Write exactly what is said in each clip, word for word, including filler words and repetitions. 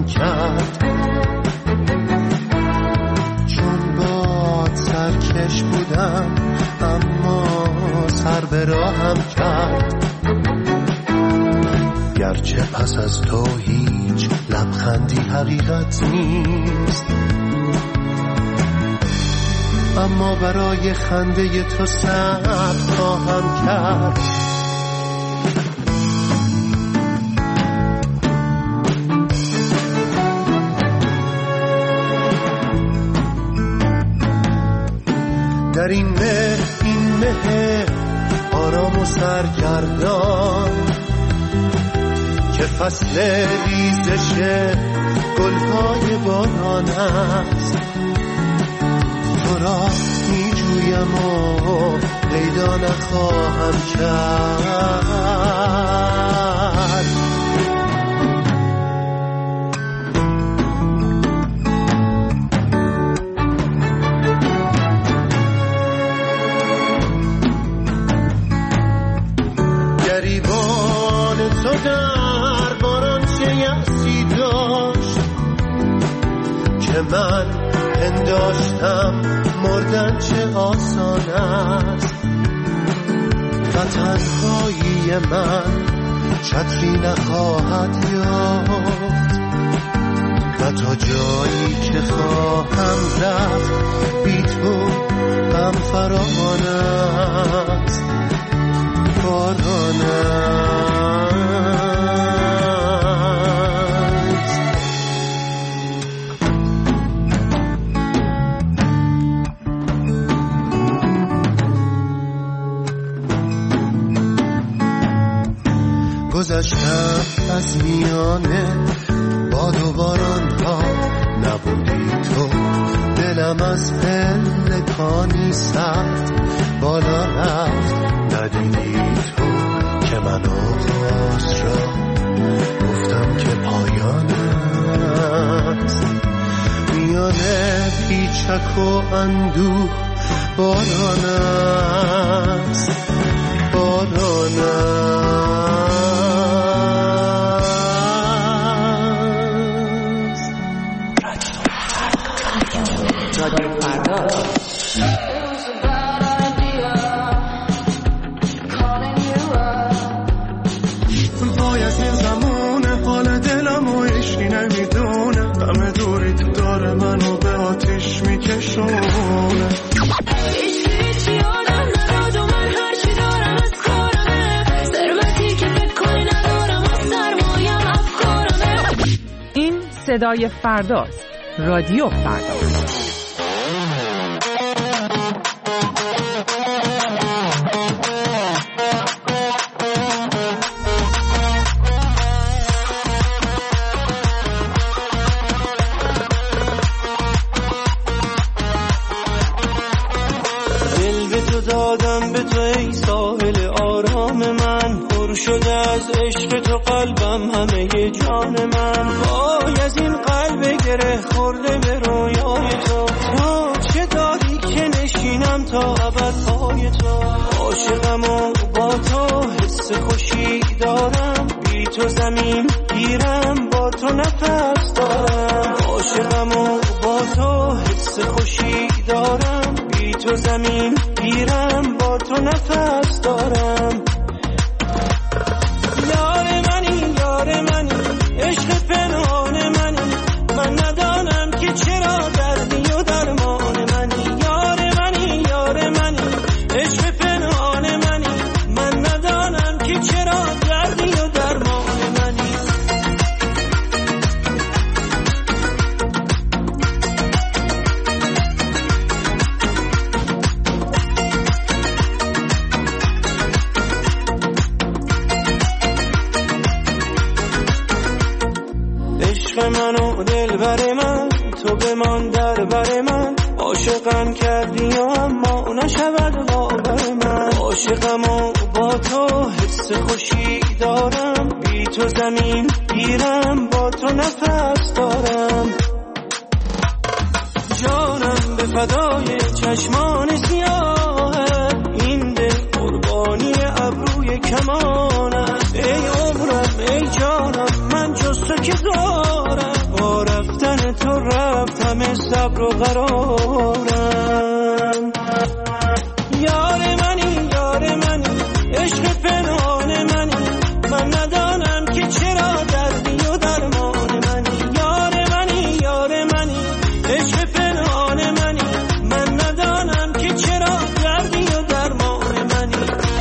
خواهم کرد، چون باد سرکش بودم اما سر به راهم کرد. گرچه پس از تو هیچ لبخندی حقیقت نیست، اما برای خنده تو صبر خواهم کرد. در این مه این مه آرام و سرگردان که فصل ریزش گلهای باران است، تو را می جویم و پیدا نخواهم کرد. گریبان تو در باران چه یأسی داشت که من پنداشتم مردن چه آسان است. و تنهایی من چتری نخواهد یافت و تا جایی که خواهم رفت بی تو غم فراوان است. باران است. گذشتم از میانه باد و باران ها، نبودی تو دلم از پلکانی سخت بالا رفت. ندیدی تو که من آغاز را گفتم که پایان است. میانه پیچک و اندوه باران است، باران است. رادیو فردا. منو به آتیش میکشونه. هیچ هیچ یادم نداد و من هرچی دارم از کارمه. ثروتی که فکر کنی ندارم از سرمایم افکارمه. این صدای فرداست. رادیو فردا. دادم به تو ای ساحل آرام من، پر شده از عشق تو قلبم همه جان من. وای از این قلب گره خورده به رویای تو، تو چه داری که نشینم تا ابد پای تو. عاشقم و با تو حس خوشی دارم، بی تو زمین گیرم با تو نفس دارم. عاشقم و با تو حس خوشی دارم، بی تو زمین گیرم با تو نفس دارم. یار منی یار منی عشق پنهان منی، من ندانم که چرا دردی و درمان منی. یار منی یار منی عشق پنهان منی، من ندانم که چرا دردی و درمان منی. عشق من و دلبر من، تو بمان در بر من. عاشقم کردی و اما نشود باور من. عاشقم و با تو حس خوشی دارم، بی تو زمین گیرم با تو نفس دارم. جانم به فدای چشمان سیاه، این دل قربانی ابروی کمانه. ای عمرم ای جانم من جز تو که دارم، همه صبر و قرارم. یار منی یار منی عشق پنهان منی، من ندانم که چرا دردی و درمان منی. یار منی یار منی عشق پنهان منی، من ندانم که چرا دردی و درمان منی.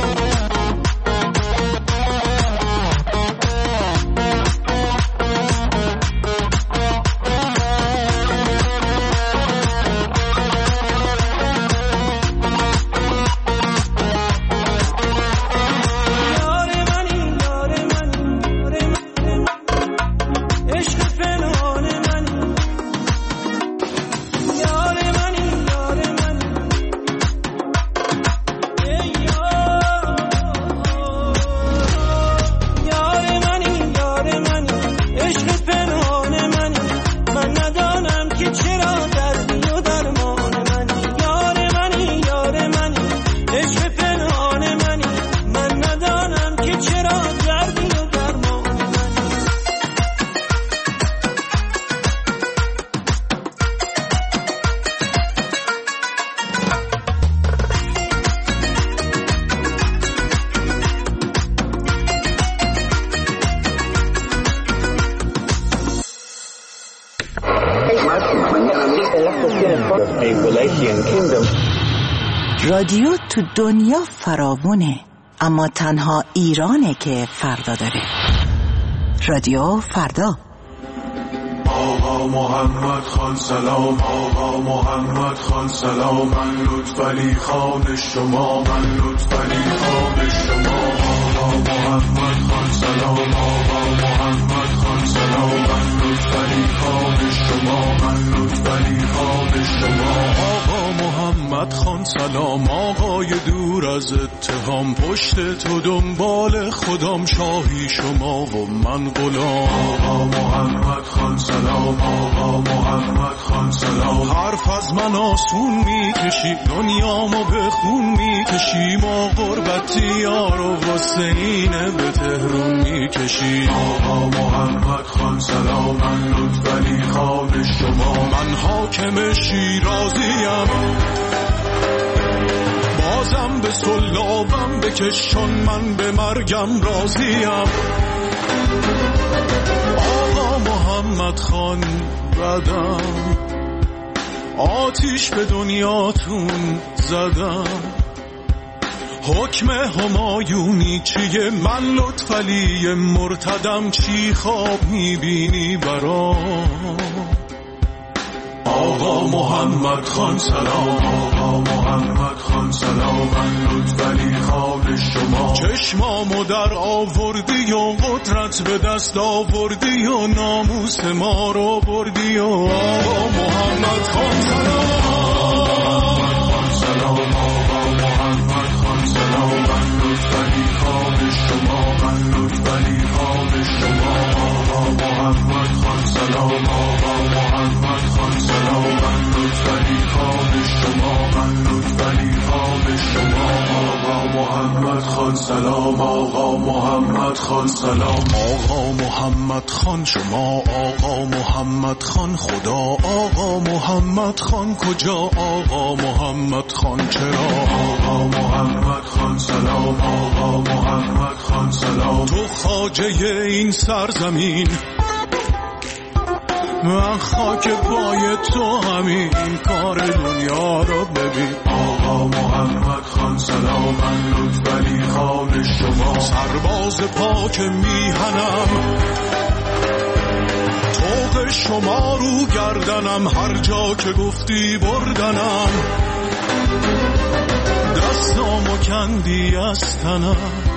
رادیو تو دنیا فراوونه، اما تنها ایرانه که فردا داره. رادیو فردا. آقا محمد خان سلام، آقا محمد خان سلام، من لطفعلی خان شما، من لطفعلی خان شما. آقا محمد خان سلام، آقا محمد خان سلام، من لطفعلی خان شما، من لطفعلی خان شما. آقا محمد خان سلام، آقای دور از اتهام، پشت تو دنبال خودم، شاهی شما و من غلام. آقا محمد خان سلام، آقا محمد خان سلام، حرف از من آسون میکشی، دنیامو به خون میکشی، ما غربتی یار و واسه اینه به تهرون میکشی. آقا محمد خان سلام، من لطفعلی خان شما، من حاکم شیرازیم، بازم به سلابم بکشون، من به مرگم راضیم. آقا محمد خان بدم، آتیش به دنیاتون زدم، حکم همایونی چیه، من لطفعلی مرتدم، چی خواب میبینی برام. آقا محمد خان سلام، آقا محمد خان سلام، من لطفعلی خان شما، چشمامو در آوردی و قدرت به دست آوردی و ناموس ما رو بردی و آقا محمد خان سلام، سلام آقا محمد خان سلام، من لطفعلی خان شما، من لطفعلی خان شما. آقا محمد خان سلام، آقا محمد خان سلام، من لطفعلی خان شما، من لطفعلی خان شما. آقا محمد خان سلام، آقا محمد خان سلام، آقا محمد خان شما، آقا محمد خان خدا، آقا محمد خان کجا، آقا محمد خان چرا. آقا محمد خان سلام، آقا محمد خان سلام، تو خواجه این سرزمین، من خاک پای تو همین کار دنیا رو ببین. آقا محمد خان سلام، من لطفعلی خان شما، سرباز پاک میهنم، طوق شما رو گردنم، هر جا که گفتی بردنم، دستامو کندی از تنم،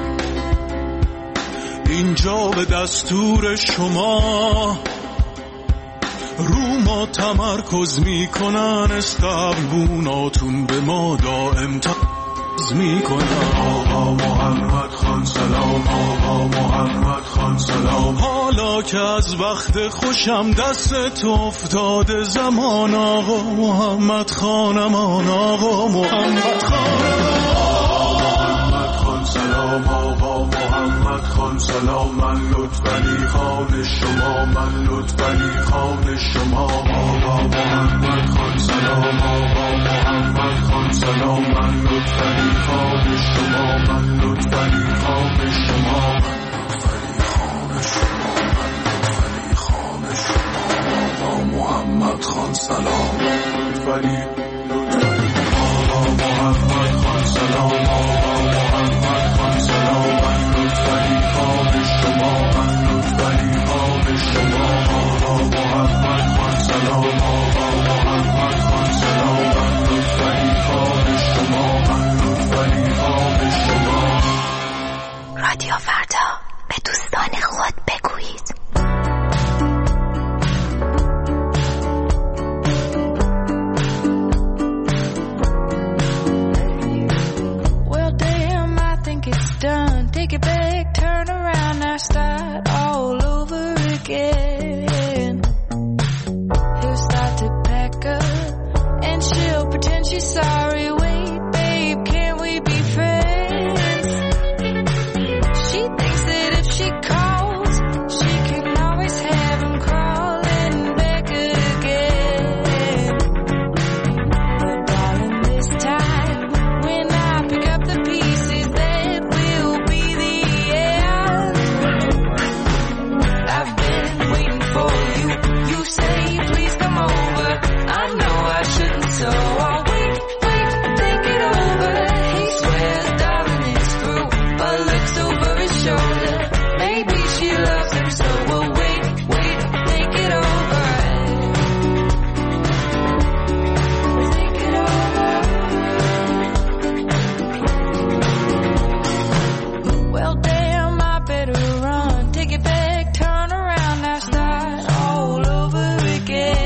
اینجا به دستور شما رو ما تمرکز میکنن، استقبوناتون به ما دائم تز میکنن. آقا محمد خان سلام، آقا محمد خان سلام، حالا که از وقت خوشم دست افتاده زمان، آقا محمد خانمان، آقا محمد خانمان. سلام آقا محمد خان سلام، من لطفعلی خان شما، من لطفعلی خان شما. آقا محمد خان سلام آقا محمد خان سلام، من لطفعلی خان شما، من لطفعلی خان شما، لطفعلی خان شما، لطفعلی خان شما. آقا محمد خان سلام، لطفعلی لطفعلی آقا محمد خان سلام، آقا محمد خان سلام، من لطفعلی خان شما، من لطفعلی خان شما. آقا محمد خان سلام، آقا محمد خان سلام، من لطفعلی خان شما، من لطفعلی خان شما. رادیو فردا، به دوستان خود بگویید. Done, take it back, turn around, now start all over again. He'll start to pack up and she'll pretend she's sorry. Wait, babe, can we be friends? She thinks that if she calls, she can always have him crawling back again. But darling, this time when I pick up the pieces that so I'll wait, wait, think it over. He swears, darling, it's through, but looks over his shoulder. Maybe she loves him, so we'll wait, wait, think it over. Think it over. Well, damn, I better run. Take it back, turn around, now start all over again.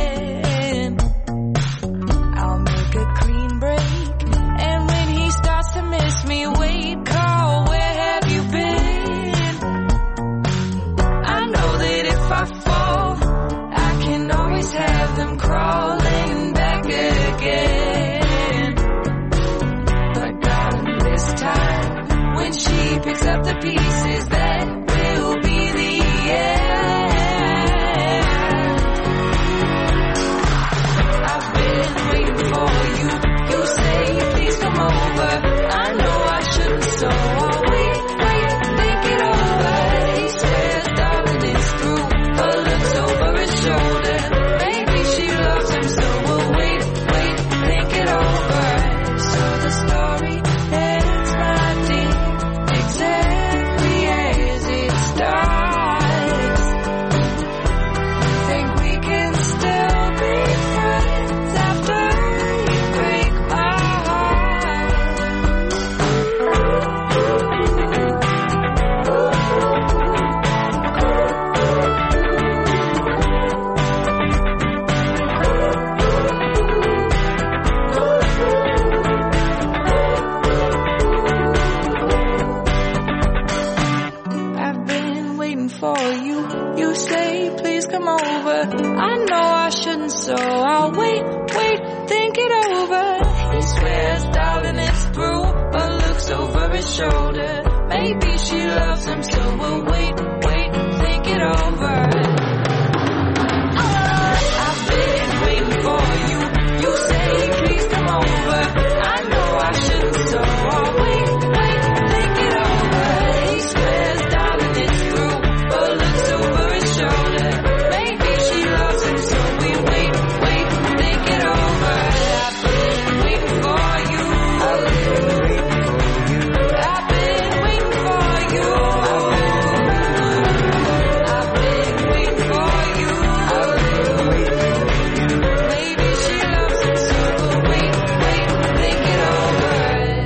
Me wait, call, where have you been? I know that if I fall, I can always have them crawling back again. But darling, this time when she picks up the pieces, that will be the end. I've been waiting for you. You say please come over. I know I shouldn't, so I'll wait, wait, think it over. He swears, darling, it's through, but looks over his shoulder. Maybe she loves him, so we'll wait, wait, think it over. So the story ends, my dear, exactly as it starts. Think we can still be friends after you break my heart. I've been waiting for you. You say please come over. I know I shouldn't, so I'll wait, wait, think it over. He swears, darling, it's through, but looks over his shoulder. Maybe she loves him, so we'll wait, wait, think it over. I've been waiting for you. You say please come over. I know I shouldn't, so I'll wait, wait, think it over. He swears, darling, it's through, but looks over his shoulder. Maybe she loves him, so we wait, wait, think it over. I've been waiting for you. I've been waiting for you. I've been waiting for you. I've been waiting for you. I've been waiting for you. Maybe she loves him, so we'll wait, wait, think it over.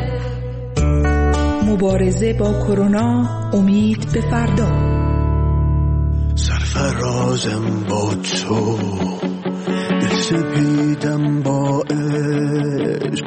مبارزه با کرونا، امید به فردا. سرفرازم با تو، دل سپیدم با عشق.